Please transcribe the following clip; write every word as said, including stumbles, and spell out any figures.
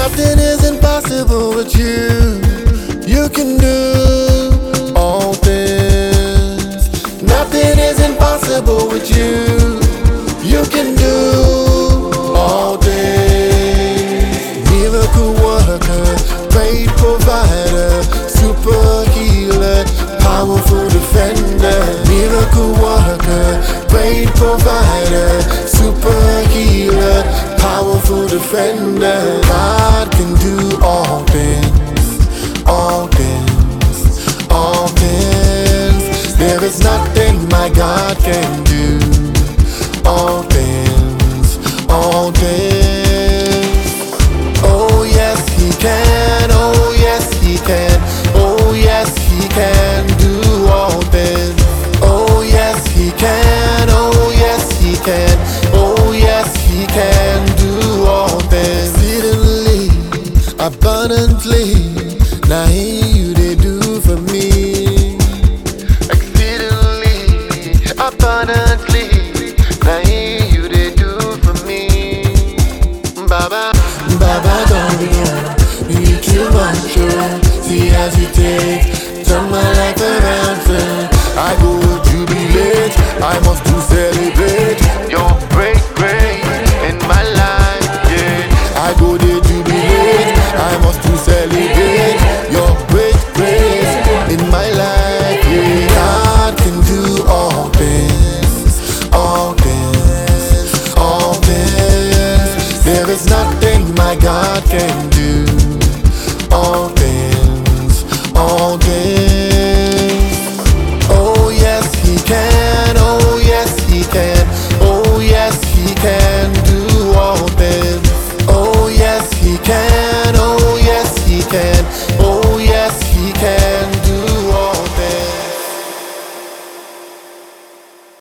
Nothing is impossible with you. You can do all things. Nothing is impossible with you. You can do all things. Miracle worker, great provider, super healer, powerful defender. Miracle worker, great provider, super healer, powerful defender. God can do all things, all things, all things. There is nothing my God can do. All things, all things. Oh yes, He can. Oh yes, He can. Oh yes, He can do all things. Oh yes, He can. Oh yes, He can. Oh yes, He can do all things. Exceedingly, abundantly. Now He you they do for me. Exceedingly, abundantly. Now He you they do for me. Baba, Baba don't be on. You too much, oh. See as you take, turn my life around, son. I go jubilate, I must to celebrate your great grace in my life, yeah. I go to jubilate, I must to celebrate your great grace in my life, yeah. God can do all things, all things, all things. There is nothing my God can do. All things, all things. Oh yes, He can. Oh yes, He can. Oh yes, He can do all things. Oh yes, He can. Oh yes, He can. Oh yes, He can.